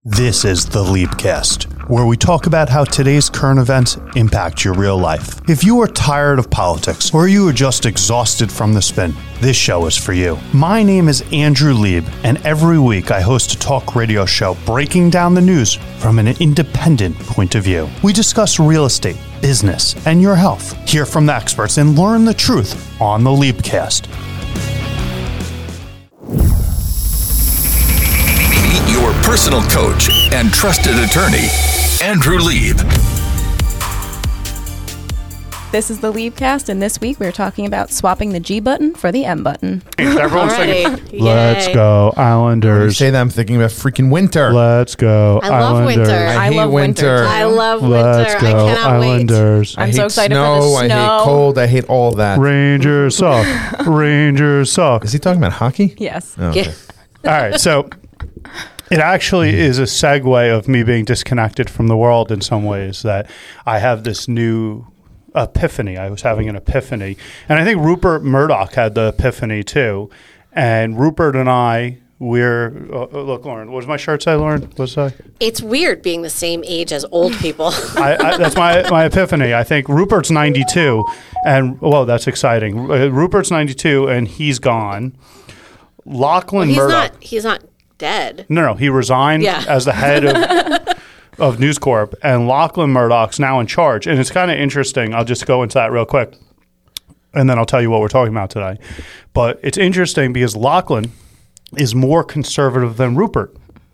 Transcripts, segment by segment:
This is the Leapcast, where we talk about how today's current events impact your real life. If you are tired of politics or you are just exhausted from the spin, this show is for you. My name is Andrew Lieb, and every week I host a talk radio show breaking down the news from an independent point of view. We discuss real estate, business, and your health. Hear from the experts and learn the truth on the Leapcast. Your personal coach and trusted attorney, Andrew Lieb. This is the Leapcast, and this week we're talking about swapping the G button for the M button. Everyone's Alrighty. thinking, let's go, When you Islanders. say that, I'm thinking about freaking winter. Let's go, I love Islanders. winter. I hate love winter. I love winter. Let's go, I cannot Islanders. I'm I so hate excited snow, for the snow. I hate cold. I hate all of that. Rangers suck. Rangers suck. Is he talking about hockey? Yes. Oh, wait. okay. All right, so it actually is a segue of me being disconnected from the world in some ways, that I have this new epiphany. I was having an epiphany. And I think Rupert Murdoch had the epiphany too. And Rupert and I, look, Lauren, what does my shirt say, Lauren? What's that? It's weird being the same age as old people. That's my epiphany. I think Rupert's 92, and, well, that's exciting. Rupert's 92, and he's gone. Lachlan Murdoch. He's not dead. No, he resigned Yeah. as the head of News Corp, and Lachlan Murdoch's now in charge. And it's kind of interesting. I'll just go into that real quick, and then I'll tell you what we're talking about today. But it's interesting because Lachlan is more conservative than Rupert.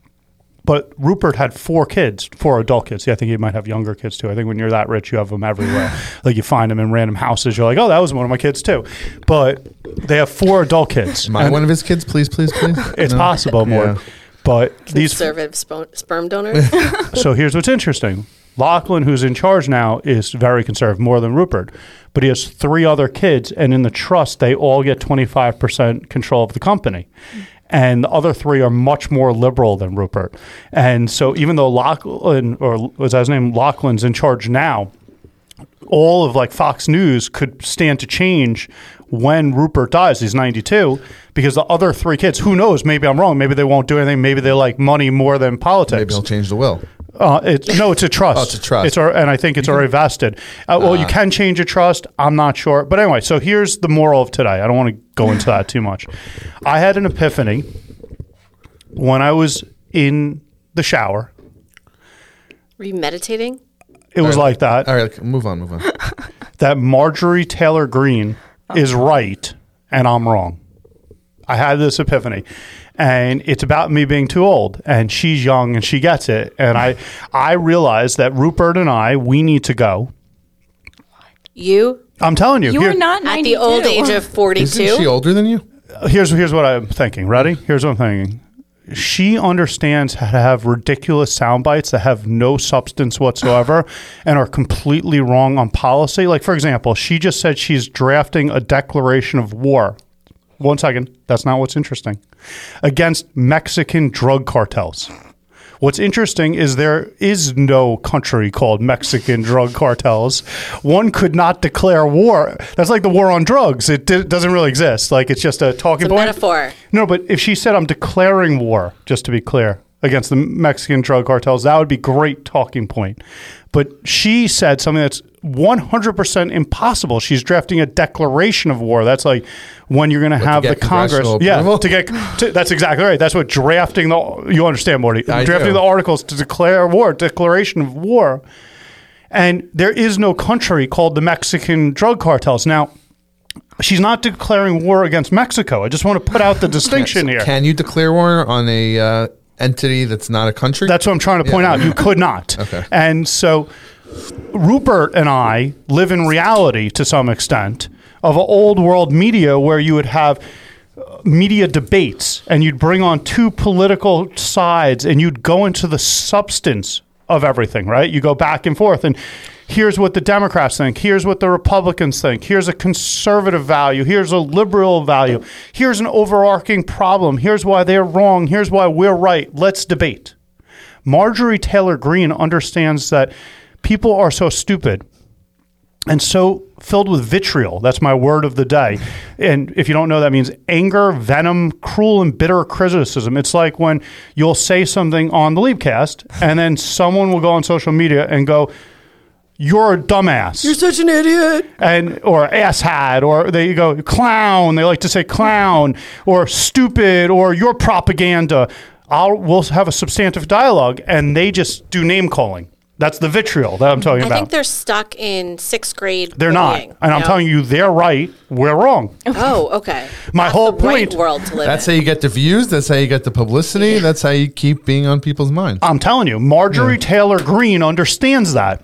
But Rupert had 4 kids, 4 adult kids. I think he might have younger kids too. I think when you're that rich, you have them everywhere. Like you find them in random houses. You're like, oh, that was one of my kids too. But they have 4 adult kids. Am I one of his kids? Please, please, please. It's No? possible more. Yeah. But these. Conservative sperm donors. So here's what's interesting. Lachlan, who's in charge now, is very conservative, more than Rupert. But he has 3 other kids, and in the trust, they all get 25% control of the company. And the other 3 are much more liberal than Rupert. And so even though Lachlan, or was that his name, Lachlan's in charge now, all of like Fox News could stand to change when Rupert dies. He's 92, because the other 3 kids, who knows, maybe I'm wrong, maybe they won't do anything, maybe they like money more than politics. Maybe he'll change the will. It's a trust. Oh, it's a trust. And I think it's already vested. Well, you can change a trust. I'm not sure. But anyway, so here's the moral of today. I don't want to go into that too much. I had an epiphany when I was in the shower. Were you meditating? It was like that. All right, move on. That Marjorie Taylor Greene is right and I'm wrong. I had this epiphany. And it's about me being too old, and she's young and she gets it. And I realized that Rupert and we need to go. I'm telling you. You are not 92. At the old age of 42. Isn't she older than you? Here's what I'm thinking. Ready? Here's what I'm thinking. She understands how to have ridiculous sound bites that have no substance whatsoever and are completely wrong on policy. Like, for example, she just said she's drafting a declaration of war. 1 second. That's not what's interesting. Against Mexican drug cartels. What's interesting is there is no country called Mexican drug cartels. One could not declare war. That's like the war on drugs. It doesn't really exist. Like, it's just a talking It's a point. metaphor. No, but if she said, I'm declaring war, just to be clear, against the Mexican drug cartels, that would be great talking point. But she said something that's 100% impossible. She's drafting a declaration of war. That's like when you're going to have the Congress. Approval? That's exactly right. That's what drafting you understand, Morty. I Drafting do. the articles to declare war, declaration of war. And there is no country called the Mexican drug cartels. Now, she's not declaring war against Mexico. I just want to put out the distinction here. Can you declare war on a entity that's not a country? That's what I'm trying to point out. You could not. Okay. And so Rupert and I live in reality to some extent of an old world media where you would have media debates and you'd bring on 2 political sides and you'd go into the substance of everything, right? You go back and forth and here's what the Democrats think. Here's what the Republicans think. Here's a conservative value. Here's a liberal value. Here's an overarching problem. Here's why they're wrong. Here's why we're right. Let's debate. Marjorie Taylor Greene understands that people are so stupid and so filled with vitriol. That's my word of the day. And if you don't know, that means anger, venom, cruel and bitter criticism. It's like when you'll say something on the Leapcast, and then someone will go on social media and go, "You're a dumbass. You're such an idiot. Or asshat, or they go clown. They like to say clown, or stupid, or your propaganda. We'll have a substantive dialogue, and they just do name calling. That's the vitriol that I'm talking I about. think they're stuck in 6th grade. They're not, bullying, and I'm telling you, they're right. We're wrong. Oh, okay. My That's whole the right point- world to live That's in. how you get the views. That's how you get the publicity. That's how you keep being on people's minds. I'm telling you, Marjorie Taylor Greene understands that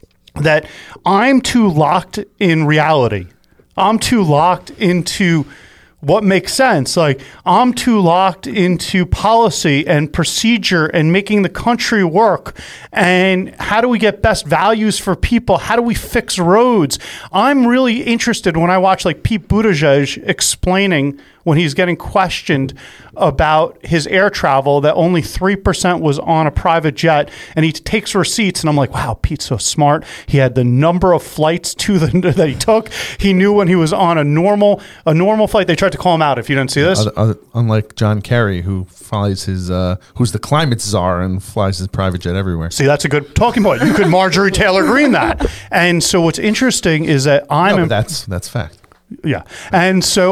I'm too locked in reality. I'm too locked into what makes sense. Like, I'm too locked into policy and procedure and making the country work. And how do we get best values for people? How do we fix roads? I'm really interested when I watch like Pete Buttigieg explaining when he's getting questioned about his air travel that only 3% was on a private jet, and he takes receipts, and I'm like, wow, Pete's so smart. He had the number of flights that he took. He knew when he was on a normal flight. They tried to call him out if you didn't see this. Unlike John Kerry, who flies who's the climate czar and flies his private jet everywhere. See, that's a good talking point. You could Marjorie Taylor Greene that. And so what's interesting is that But that's fact. yeah. And so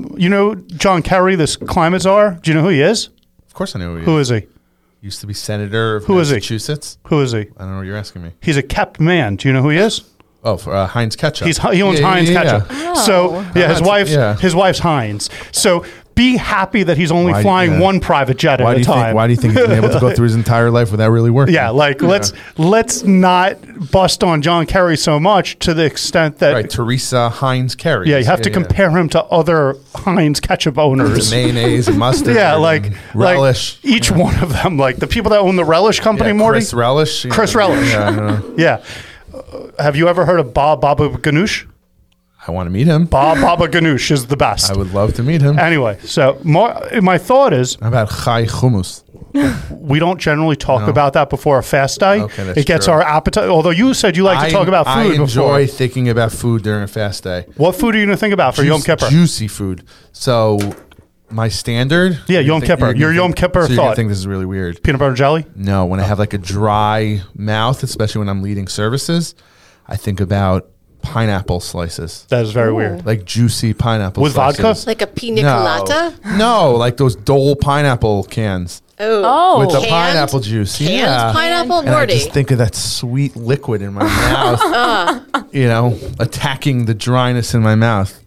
John Kerry, this climate czar, do you know who he is? Of course I know Who is he? Used to be senator of Who is he? Massachusetts. Who is he? I don't know what you're asking me. He's a kept man. Do you know who he is? Oh, for Heinz Ketchup. He owns Heinz Ketchup. So his wife's Heinz. So be happy that he's only flying one private jet at a time. Why do you think he's been able to go through his entire life without really working? Yeah, let's not bust on John Kerry so much to the extent that Right, Teresa Heinz Kerry. yeah, you have to compare him to other Heinz Ketchup owners. The mayonnaise and mustard. Yeah, and relish. each one of them, like the people that own the Relish company, Morty. Chris Relish. Chris Relish. Yeah, I don't know. Yeah. Have you ever heard of Baba Ganoush? I want to meet him. Baba Ganoush is the best. I would love to meet him. Anyway, so my thought is How about Chai Hummus? we don't generally talk about that before a fast day. Okay, that's it gets true. our appetite. Although you said you like to talk about food I enjoy before. thinking about food during a fast day. What food are you going to think about for Yom Kippur? Juicy food. So my standard. Yeah, Yom Kippur. Your Yom Kippur So you're gonna thought. think this is really weird. Peanut butter jelly? No, when I have like a dry mouth, especially when I'm leading services, I think about pineapple slices. That is very weird. Like juicy pineapple With slices. vodka? Like a pina colada? No, like those Dole pineapple cans Oh, with the Canned? pineapple juice. Canned Yeah. pineapple? And I Morty. just think of that sweet liquid in my mouth, attacking the dryness in my mouth.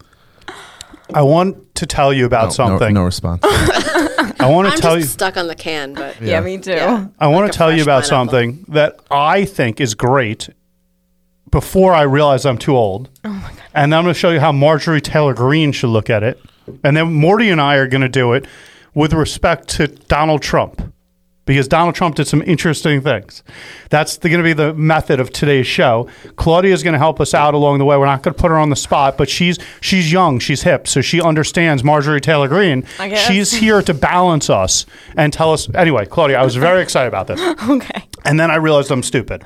I want to tell you about something. No response. I want to I'm tell just you. stuck on the can, but yeah, me too. yeah. I want Like to a tell you fresh about pineapple. something that I think is great before I realize I'm too old. Oh my God. And then I'm going to show you how Marjorie Taylor Greene should look at it. And then Morty and I are going to do it with respect to Donald Trump, because Donald Trump did some interesting things. That's going to be the method of today's show. Claudia is going to help us out along the way. We're not going to put her on the spot, but she's young, she's hip, so she understands Marjorie Taylor Greene. I guess. She's here to balance us and tell us. Anyway, Claudia, I was very excited about this. Okay. And then I realized I'm stupid.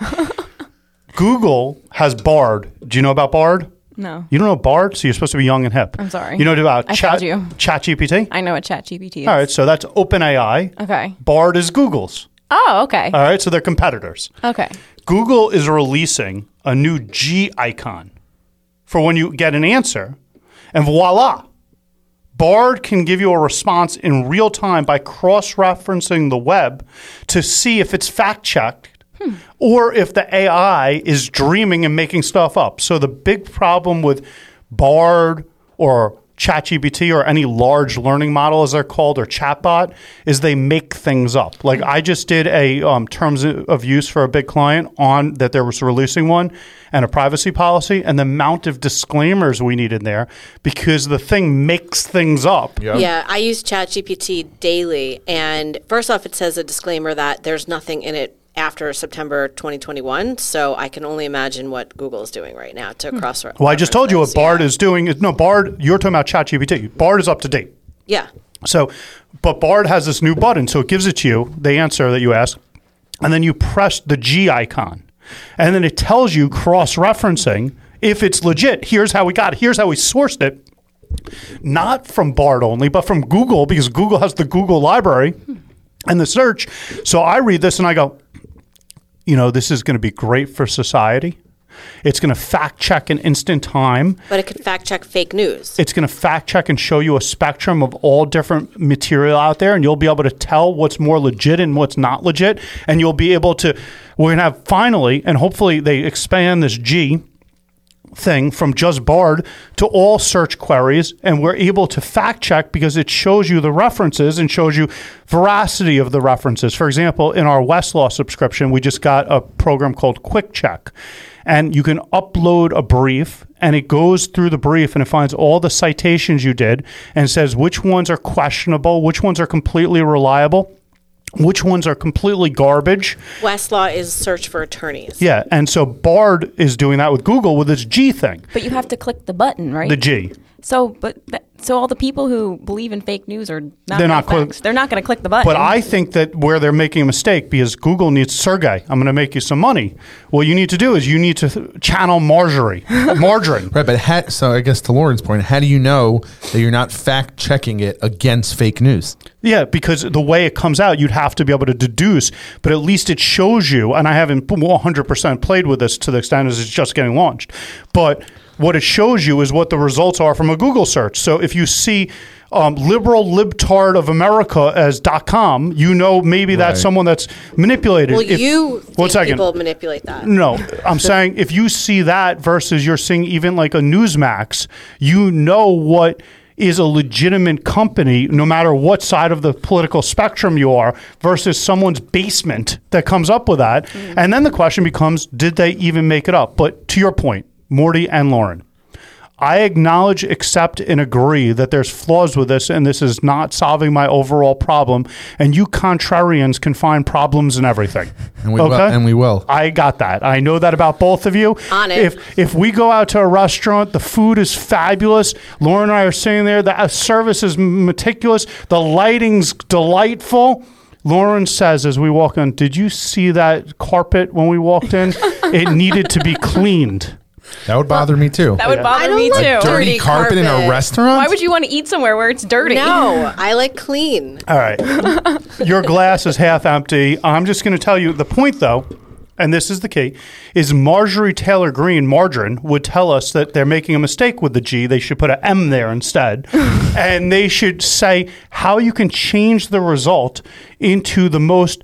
Google has Bard. Do you know about Bard? No. You don't know Bard? So you're supposed to be young and hip. I'm sorry. You know about I failed you. ChatGPT? I know what ChatGPT is. All right, so that's OpenAI. Okay. Bard is Google's. Oh, okay. All right, so they're competitors. Okay. Google is releasing a new G icon for when you get an answer, and voila, Bard can give you a response in real time by cross-referencing the web to see if it's fact-checked or if the AI is dreaming and making stuff up. So the big problem with Bard or ChatGPT or any large learning model, as they're called, or chatbot, is they make things up. Like I just did a terms of use for a big client on that there was releasing one and a privacy policy, and the amount of disclaimers we need in there because the thing makes things up. Yeah, I use ChatGPT daily, and first off, it says a disclaimer that there's nothing in it after September 2021, so I can only imagine what Google is doing right now to cross-reference. Well, I just told you what those, Bard yeah. is doing. No, Bard, you're talking about ChatGPT. Bard is up to date. Yeah. So, but Bard has this new button, so it gives it to you, the answer that you ask, and then you press the G icon. And then it tells you, cross-referencing, If it's legit, here's how we got it. Here's how we sourced it. Not from Bard only, but from Google, because Google has the Google library and the search. So I read this and I go, this is going to be great for society. It's going to fact check in instant time. But it could fact check fake news. It's going to fact check and show you a spectrum of all different material out there, and you'll be able to tell what's more legit and what's not legit. And you'll be able to, we're going to have finally, and hopefully they expand this G thing from just Bard to all search queries, and we're able to fact check because it shows you the references and shows you veracity of the references. For example, in our Westlaw subscription, we just got a program called Quick Check, and you can upload a brief and it goes through the brief and it finds all the citations you did and says which ones are questionable, which ones are completely reliable, which ones are completely garbage. Westlaw is search for attorneys. Yeah, and so Bard is doing that with Google with its G thing. But you have to click the button, right? The G. So all the people who believe in fake news are not. They're not going to click the button. But I think that where they're making a mistake, because Google needs Sergey. I'm going to make you some money. What you need to do is you need to channel margarine. Right, but so I guess to Lauren's point, how do you know that you're not fact checking it against fake news? Yeah, because the way it comes out, you'd have to be able to deduce, but at least it shows you, and I haven't 100% played with this to the extent as it's just getting launched, but what it shows you is what the results are from a Google search. So if you see liberal libtard of America as .com, maybe that's someone that's manipulated. Well, you think people manipulate that. No, I'm saying if you see that versus you're seeing even like a Newsmax, what is a legitimate company, no matter what side of the political spectrum you are, versus someone's basement that comes up with that. Mm-hmm. And then the question becomes, did they even make it up? But to your point, Morty and Lauren, I acknowledge, accept, and agree that there's flaws with this, and this is not solving my overall problem. And you contrarians can find problems in everything. And we will. I got that. I know that about both of you. On it. If we go out to a restaurant, the food is fabulous. Lauren and I are sitting there. The service is meticulous. The lighting's delightful. Lauren says as we walk in, did you see that carpet when we walked in? It needed to be cleaned. That would bother me too. That would bother me too. Like dirty carpet in a restaurant? Why would you want to eat somewhere where it's dirty? No, I like clean. All right. Your glass is half empty. I'm just going to tell you the point, though, and this is the key, is Marjorie Taylor Greene, margarine, would tell us that they're making a mistake with the G. They should put an M there instead. And they should say how you can change the result into the most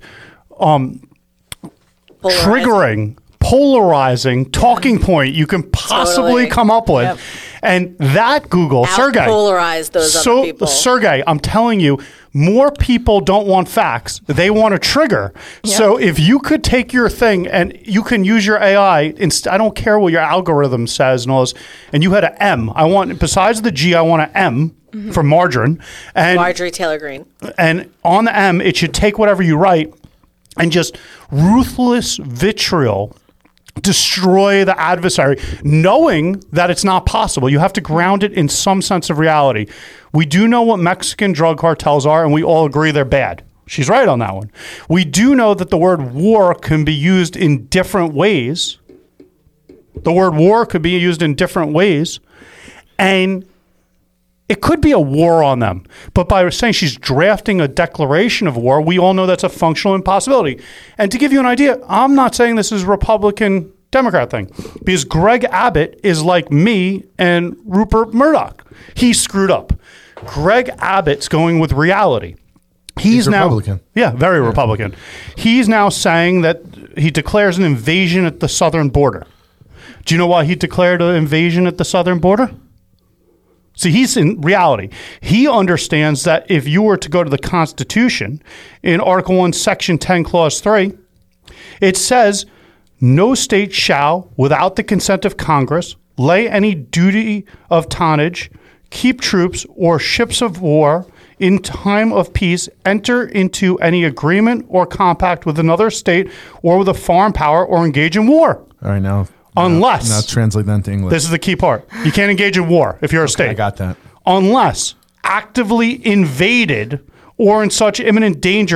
triggering, polarizing talking point you can possibly come up with. Yep. And that Google, Sergey. Polarize those other people. Sergey, I'm telling you, more people don't want facts. They want a trigger. Yep. So if you could take your thing and you can use your AI, I don't care what your algorithm says and all this, and you had an M. Besides the G, I want an M for margarine. And Marjorie Taylor Greene. And on the M, it should take whatever you write and just ruthless vitriol destroy the adversary, knowing that it's not possible. You have to ground it in some sense of reality. We do know what Mexican drug cartels are, and we all agree they're bad. She's right on that one. We do know that the word war can be used in different ways. The word war could be used in different ways, and it could be a war on them. But by saying she's drafting a declaration of war, we all know that's a functional impossibility. And to give you an idea, I'm not saying this is a Republican-Democrat thing, because Greg Abbott is like me and Rupert Murdoch. He screwed up. Greg Abbott's going with reality. He's now Republican. Yeah, very Republican. He's now saying that he declares an invasion at the southern border. Do you know why he declared an invasion at the southern border? See, he's in reality. He understands that if you were to go to the Constitution, in Article 1, Section 10, Clause 3, it says, no state shall, without the consent of Congress, lay any duty of tonnage, keep troops or ships of war in time of peace, enter into any agreement or compact with another state or with a foreign power, or engage in war. All right, now translate that to English. This is the key part. You can't engage in war if you're a state. I got that. Unless actively invaded or in such imminent danger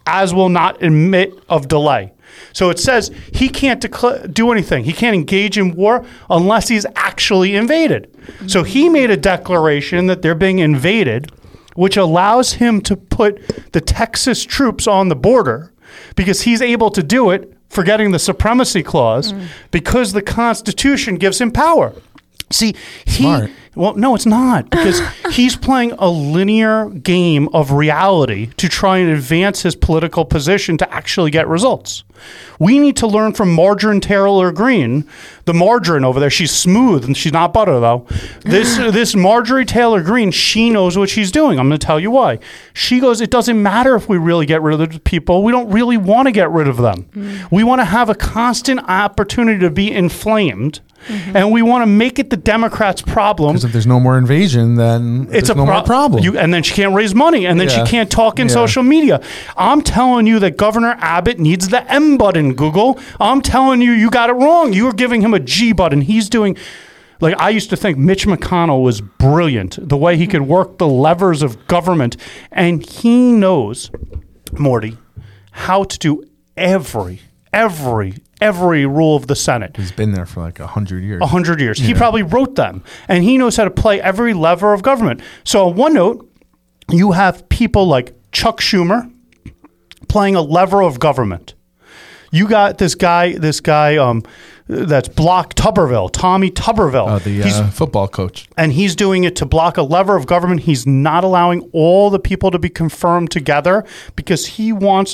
as will not admit of delay. So it says he can't do anything. He can't engage in war unless he's actually invaded. So he made a declaration that they're being invaded, which allows him to put the Texas troops on the border because he's able to do it, forgetting the supremacy clause, because the Constitution gives him power. See, Smart. well, no, it's not, because he's playing a linear game of reality to try and advance his political position to actually get results. We need to learn from Marjorie Taylor Greene, the margarine over there. She's smooth and she's not butter, though. This Marjorie Taylor Greene, she knows what she's doing. I'm going to tell you why. She goes, it doesn't matter if we really get rid of the people. We don't really want to get rid of them. We want to have a constant opportunity to be inflamed. And we want to make it the Democrats' problem. Because if there's no more invasion, then It's there's no more problem. And then she can't raise money, and then she can't talk in social media. I'm telling you that Governor Abbott needs the M button, Google. I'm telling you, you got it wrong. You were giving him a G button. He's doing... Like, I used to think Mitch McConnell was brilliant, the way he could work the levers of government. And he knows, Morty, how to do every rule of the Senate. He's been there for like 100 years. 100 years. He probably wrote them. And he knows how to play every lever of government. So on one note, you have people like Chuck Schumer playing a lever of government. You got this guy that's blocked Tuberville, Tommy Tuberville. The football coach. And he's doing it to block a lever of government. He's not allowing all the people to be confirmed together because he wants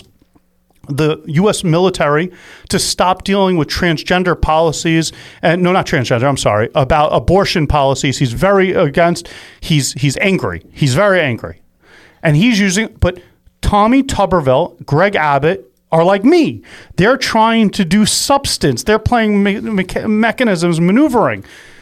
the U.S. military to stop dealing with transgender policies, and no, not transgender, I'm sorry, about abortion policies. He's very against, he's angry. He's very angry. And he's using, but Tommy Tuberville, Greg Abbott are like me. They're trying to do substance. They're playing mechanisms, maneuvering.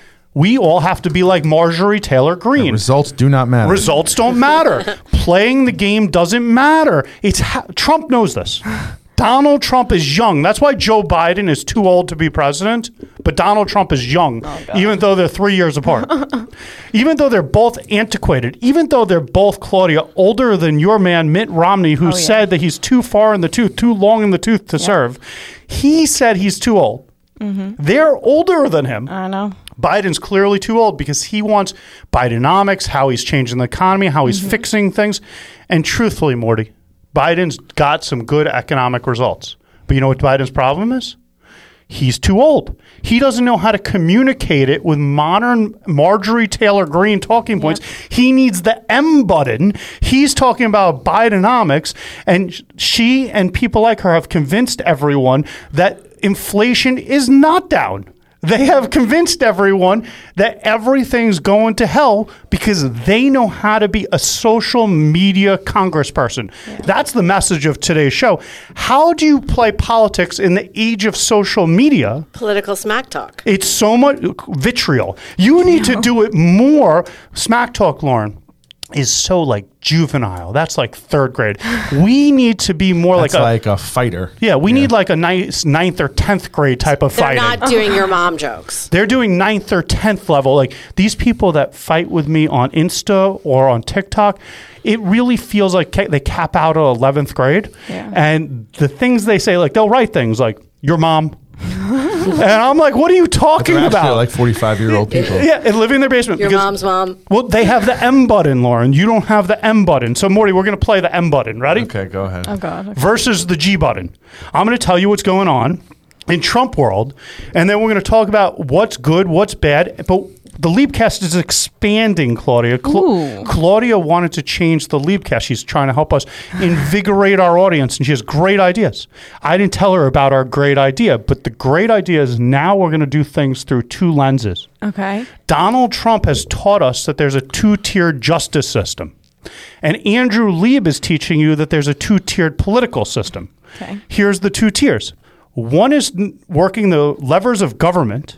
We all have to be like Marjorie Taylor Greene. Results do not matter. Results don't matter. Playing the game doesn't matter. Trump knows this. Donald Trump is young. That's why Joe Biden is too old to be president, but Donald Trump is young, even though they're 3 years apart. Even though they're both antiquated, even though they're both, Claudia, older than your man Mitt Romney, who said that he's too far in the tooth, too long in the tooth to serve. He said he's too old. They're older than him. I know. Biden's clearly too old because he wants Bidenomics, how he's changing the economy, how he's fixing things. And truthfully, Morty, Biden's got some good economic results. But you know what Biden's problem is? He's too old. He doesn't know how to communicate it with modern Marjorie Taylor Greene talking points. He needs the M button. He's talking about Bidenomics, and she and people like her have convinced everyone that inflation is not down. They have convinced everyone that everything's going to hell because they know how to be a social media congressperson. That's the message of today's show. How do you play politics in the age of social media? Political smack talk. It's so much vitriol. You need to do it more. Smack talk, Lauren, is so like juvenile. That's like third grade. We need to be more That's like a fighter. Yeah, we need like a nice 9th or 10th grade type of They're fighting. not doing your mom jokes. They're doing 9th or 10th level. Like these people that fight with me on Insta or on TikTok, it really feels like they cap out at 11th grade. Yeah. And the things they say, like they'll write things like, your mom. And I'm like, what are you talking They're actually about? like 45-year-old people. Yeah, and living in their basement. Your because- mom's mom. Well, they have the M button, Lauren. You don't have the M button. So, Morty, we're going to play the M button. Ready? Okay, go ahead. Oh, God. Okay. Versus the G button. I'm going to tell you what's going on in Trump world, and then we're going to talk about what's good, what's bad. But the Leapcast is expanding, Claudia. Claudia wanted to change the Leapcast. She's trying to help us invigorate our audience, and she has great ideas. I didn't tell her about our great idea, but the great idea is now we're going to do things through two lenses. Okay. Donald Trump has taught us that there's a two-tiered justice system. And Andrew Lieb is teaching you that there's a two-tiered political system. Okay. Here's the two tiers. One is working the levers of government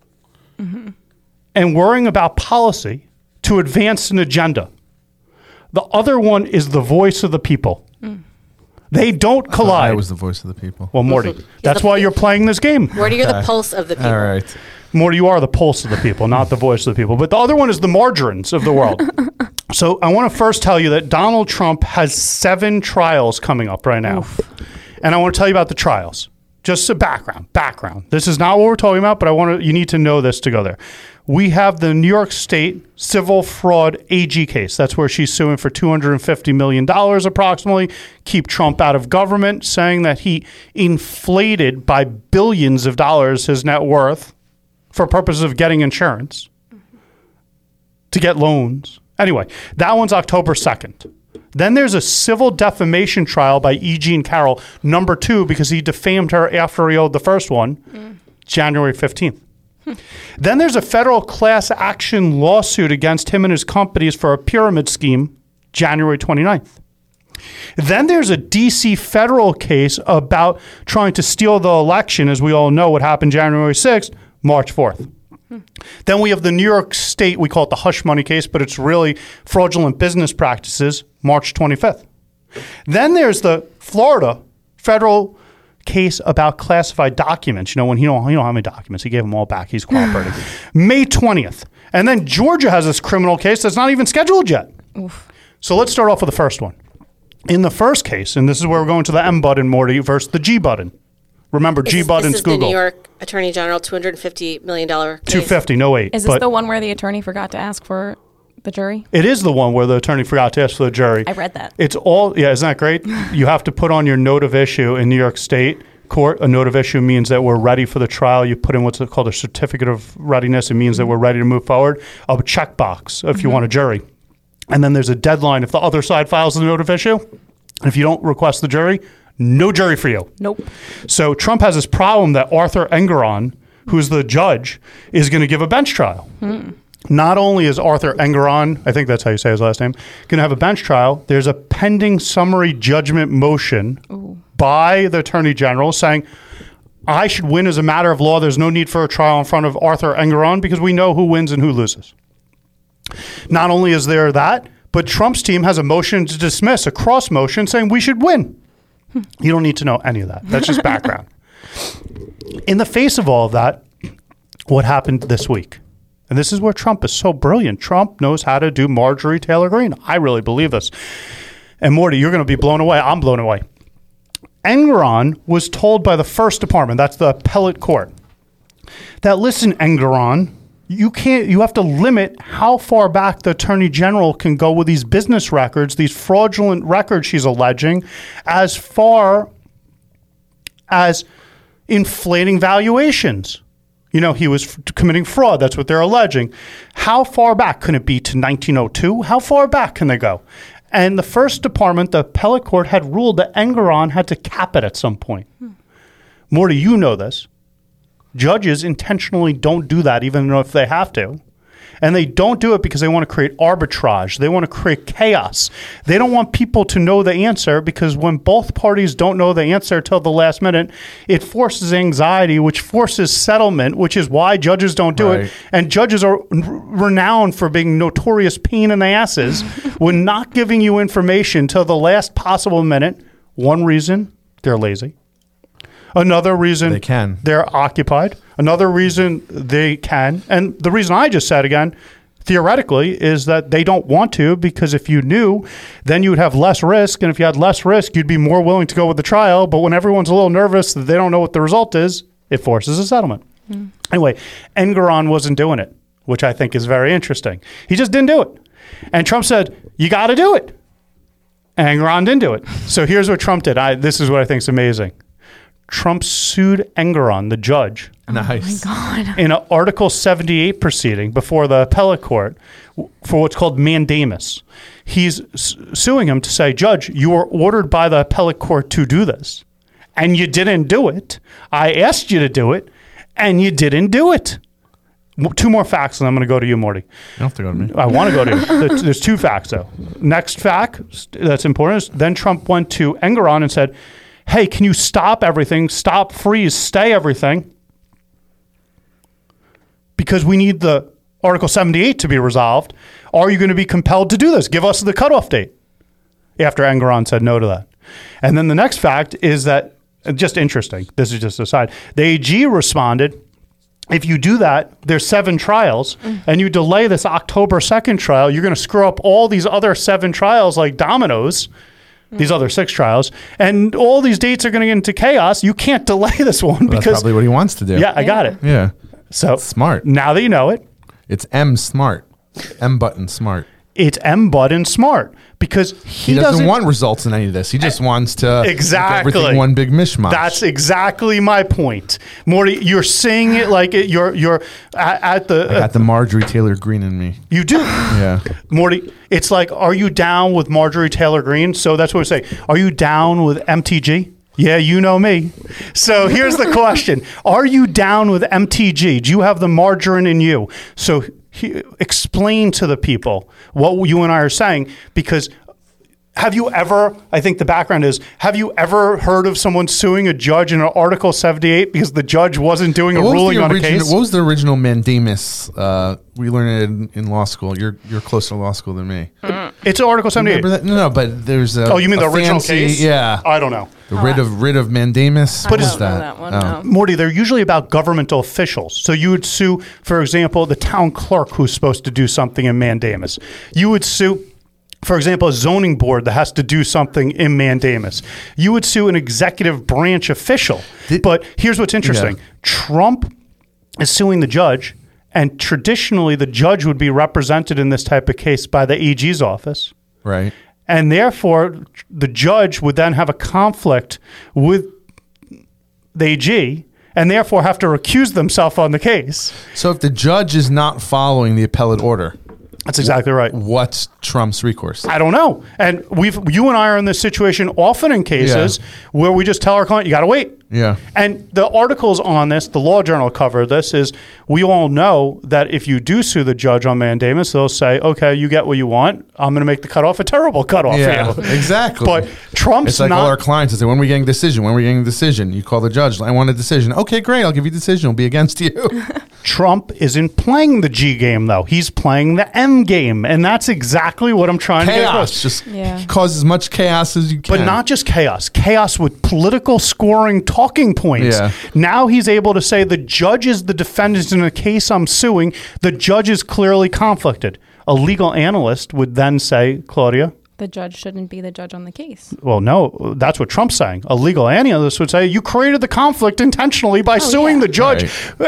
and worrying about policy to advance an agenda. The other one is the voice of the people. They don't collide. I was the voice of the people. Well, Morty, that's why you're playing this game. Where do you hear the pulse of the people? All right. Morty, you are the pulse of the people, not the voice of the people. But the other one is the margarines of the world. So I want to first tell you that Donald Trump has 7 trials coming up right now. Oof. And I want to tell you about the trials. Just a background. This is not what we're talking about, but you need to know this to go there. We have the New York State civil fraud AG case. That's where she's suing for $250 million approximately, keep Trump out of government, saying that he inflated by billions of dollars his net worth for purposes of getting insurance to get loans. Anyway, that one's October 2nd. Then there's a civil defamation trial by E. Jean Carroll, number 2, because he defamed her after he owed the first one, January 15th. Then there's a federal class action lawsuit against him and his companies for a pyramid scheme, January 29th. Then there's a D.C. federal case about trying to steal the election, as we all know what happened January 6th, March 4th. Then we have the New York State, we call it the hush money case, but it's really fraudulent business practices, March 25th. Then there's the Florida federal case about classified documents. You know, when he don't have any documents, he gave them all back. He's cooperating. May 20th. And then Georgia has this criminal case that's not even scheduled yet. Oof. So let's start off with the first one. In the first case, and this is where we're going to the M button, Morty, versus the G button. Remember, G button's Google. The New York Attorney General $250 million case. 250, no 8. Is this the one where the attorney forgot to ask for the jury? It is the one where the attorney forgot to ask for the jury. I read that. It's all, yeah, isn't that great? You have to put on your note of issue in New York State court. A note of issue means that we're ready for the trial. You put in what's called a certificate of readiness. It means that we're ready to move forward. A checkbox if you want a jury. And then there's a deadline if the other side files the note of issue. And if you don't request the jury, no jury for you. Nope. So Trump has this problem that Arthur Engoron, who's the judge, is going to give a bench trial. Not only is Arthur Engoron, I think that's how you say his last name, going to have a bench trial, there's a pending summary judgment motion by the Attorney General saying, I should win as a matter of law. There's no need for a trial in front of Arthur Engoron because we know who wins and who loses. Not only is there that, but Trump's team has a motion to dismiss, a cross motion saying we should win. You don't need to know any of that. That's just background. In the face of all of that, what happened this week? And this is where Trump is so brilliant. Trump knows how to do Marjorie Taylor Greene. I really believe this. And Morty, you're going to be blown away. I'm blown away. Engoron was told by the First Department, that's the appellate court, that listen, Engoron, you have to limit how far back the Attorney General can go with these business records, these fraudulent records she's alleging, as far as inflating valuations. You know, he was committing fraud. That's what they're alleging. How far back can it be to 1902? How far back can they go? And the First Department, the appellate court, had ruled that Engoron had to cap it at some point. Morty, you know this. Judges intentionally don't do that even if they have to. And they don't do it because they want to create arbitrage. They want to create chaos. They don't want people to know the answer because when both parties don't know the answer till the last minute, it forces anxiety, which forces settlement, which is why judges don't do it. And judges are renowned for being notorious pain in the asses when not giving you information till the last possible minute. One reason, they're lazy. Another reason they're occupied. Another reason they can. And the reason I just said again, theoretically, is that they don't want to because if you knew, then you would have less risk. And if you had less risk, you'd be more willing to go with the trial. But when everyone's a little nervous that they don't know what the result is, it forces a settlement. Anyway, Engoron wasn't doing it, which I think is very interesting. He just didn't do it. And Trump said, you got to do it. And Engoron didn't do it. So here's what Trump did. This is what I think is amazing. Trump sued Engoron, the judge, nice. Oh my God. in an Article 78 proceeding before the appellate court for what's called mandamus. He's suing him to say, Judge, you were ordered by the appellate court to do this, and you didn't do it. I asked you to do it, and you didn't do it. 2 more facts, and I'm going to go to you, Morty. You don't have to go to me. I want to go to you. There's 2 facts, though. Next fact that's important is then Trump went to Engoron and said, hey, can you stop everything, stop, freeze, stay everything? Because we need the Article 78 to be resolved. Are you going to be compelled to do this? Give us the cutoff date. After Engoron said no to that. And then the next fact is that, just interesting, this is just a side, the AG responded if you do that, there's 7 trials, and you delay this October 2nd trial, you're going to screw up all these other 7 trials like dominoes, these other 6 trials, and all these dates are going to get into chaos. You can't delay this one That's because probably what he wants to do. yeah, I got it. Yeah. So Smart. now that you know it, It's M smart. M button smart. it's M button smart because He doesn't want results in any of this. He just wants to make Exactly. everything one big mishmash. That's exactly my point, Morty. You're saying it like you're at the. I got the Marjorie Taylor Greene in me. You do, Yeah. Morty. It's like, are you down with Marjorie Taylor Greene? So that's what we're saying. Are you down with MTG? Yeah, you know me. So here's the question: are you down with MTG? Do you have the margarine in you? So explain to the people what you and I are saying, because have you ever, I think the background is, have you ever heard of someone suing a judge in an Article 78 because the judge wasn't doing a ruling on a case? What was the original mandamus? We learned it in law school. You're closer to law school than me. It's Article 78. Remember that? No, but there's a. Oh, you mean the a original fancy- case? Yeah. I don't know. The writ of mandamus. I What is don't know that? that one, Oh. no. Morty, they're usually about governmental officials. So you would sue, for example, the town clerk who's supposed to do something in mandamus. You would sue, for example, a zoning board that has to do something in mandamus. You would sue an executive branch official. But here's what's interesting. Yeah. Trump is suing the judge, and traditionally the judge would be represented in this type of case by the AG's office. Right. And therefore, the judge would then have a conflict with the AG and therefore have to recuse themselves on the case. So if the judge is not following the appellate order, That's exactly right. what's Trump's recourse? I don't know. And you and I are in this situation often in cases where we just tell our client, you got to wait. Yeah. And the articles on this, the Law Journal covered this, is we all know that if you do sue the judge on mandamus, they'll say, okay, you get what you want. I'm going to make the cutoff a terrible cutoff Yeah, for you. exactly. But Trump's It's like not. all our clients say, when are we getting a decision? When are we getting a decision? You call the judge, I want a decision. Okay, great. I'll give you a decision. It'll be against you. Trump isn't playing the G game, though. He's playing the M game. And that's exactly what I'm trying to get across. Chaos. Just Yeah. cause as much chaos as you can. But not just chaos. Chaos with political scoring talking points. Yeah. Now he's able to say the judge is the defendant in the case I'm suing. The judge is clearly conflicted. A legal analyst would then say, Claudia, The judge shouldn't be the judge on the case. well, no, that's what Trump's saying. A legal analyst would say, you created the conflict intentionally by suing yeah. the judge.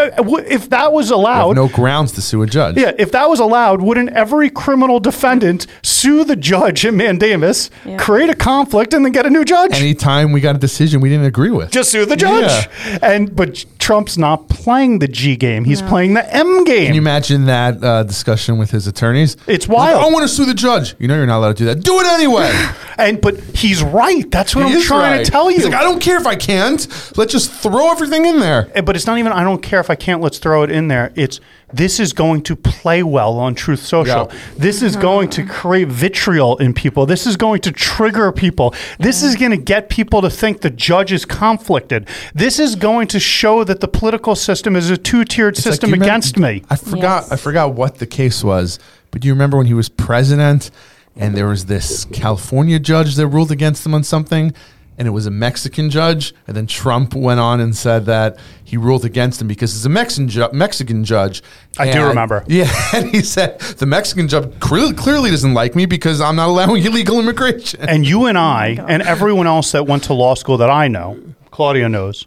If that was allowed, no grounds to sue a judge. yeah, if that was allowed, wouldn't every criminal defendant sue the judge in mandamus, Yeah. create a conflict, and then get a new judge? Anytime we got a decision we didn't agree with. Just sue the judge. But Trump's not playing the G game. He's playing the M game. Can you imagine that discussion with his attorneys? It's He's like, wild. I want to sue the judge. You know you're not allowed to do that. Do it anyway. But he's right. That's what He I'm is trying right. to tell you. He's like, I don't care if I can't. Let's just throw everything in there. But it's not even, I don't care if I can't, let's throw it in there. It's, this is going to play well on Truth Social. Yeah. This is going to create vitriol in people. This is going to trigger people. This is going to get people to think the judge is conflicted. This is going to show that the political system is a two-tiered It's like, system you remember- against me. I forgot. Yes. I forgot what the case was. But do you remember when he was president, and there was this California judge that ruled against him on something, and it was a Mexican judge, and then Trump went on and said that he ruled against him because it's a Mexican judge. I do And- remember. Yeah, and he said the Mexican judge clearly doesn't like me because I'm not allowing illegal immigration. And you and I, and everyone else that went to law school that I know, Claudia knows,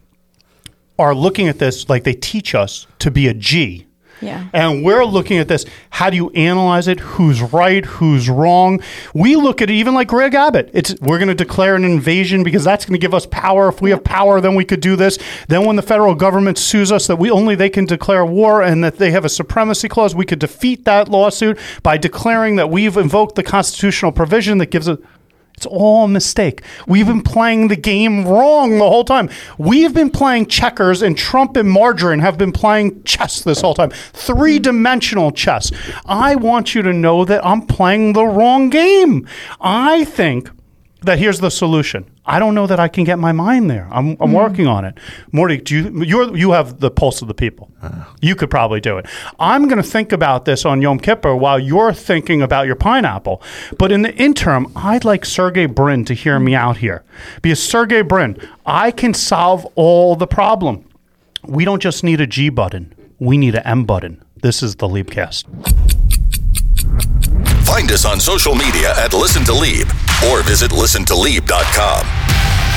are looking at this like they teach us to be a G. Yeah. And we're looking at this. How do you analyze it? Who's right? Who's wrong? We look at it even like Greg Abbott. We're going to declare an invasion because that's going to give us power. If we have power, then we could do this. Then when the federal government sues us that they can declare war and that they have a supremacy clause, we could defeat that lawsuit by declaring that we've invoked the constitutional provision that gives us. It's all a mistake. We've been playing the game wrong the whole time. We've been playing checkers, and Trump and Margarine have been playing chess this whole time. 3-dimensional chess. I want you to know that I'm playing the wrong game. I think that here's the solution. I don't know that I can get my mind there. I'm working on it. Morty, you have the pulse of the people. You could probably do it. I'm going to think about this on Yom Kippur while you're thinking about your pineapple. But in the interim, I'd like Sergey Brin to hear me out here. Because Sergey Brin, I can solve all the problem. We don't just need a G button. We need an M button. This is the Leapcast. Find us on social media at Listen to Leap or visit listentoleap.com.